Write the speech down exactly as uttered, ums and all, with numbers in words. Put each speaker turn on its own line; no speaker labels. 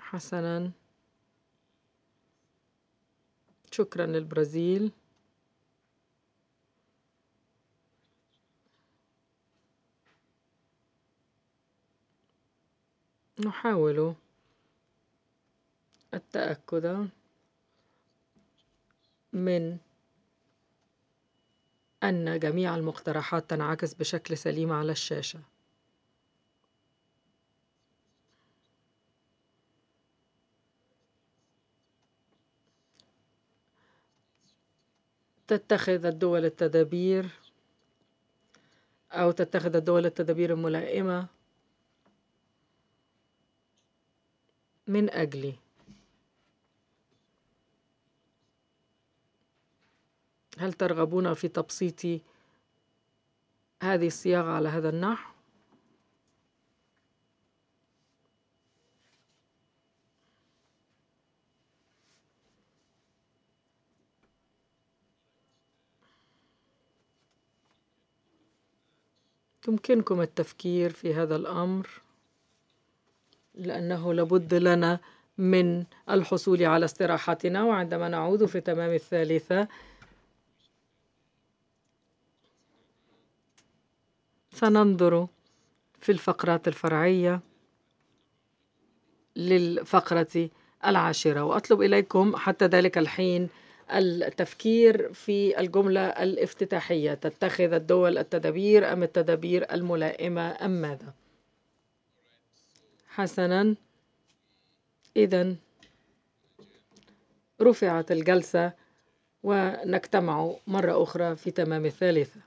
حسناً، شكراً للبرازيل. نحاول التأكد من أن جميع المقترحات تنعكس بشكل سليم على الشاشة. تتخذ الدول التدابير أو تتخذ الدول التدابير الملائمة من أجل هل ترغبون في تبسيط هذه الصياغة على هذا النحو؟ يمكنكم التفكير في هذا الأمر، لأنه لابد لنا من الحصول على استراحتنا، وعندما نعود في تمام الثالثة سننظر في الفقرات الفرعية للفقرة العاشرة، وأطلب إليكم حتى ذلك الحين التفكير في الجملة الافتتاحية: تتخذ الدول التدابير أم التدابير الملائمة أم ماذا؟ حسناً، إذن رفعت الجلسة ونجتمع مرة أخرى في تمام الثالثة.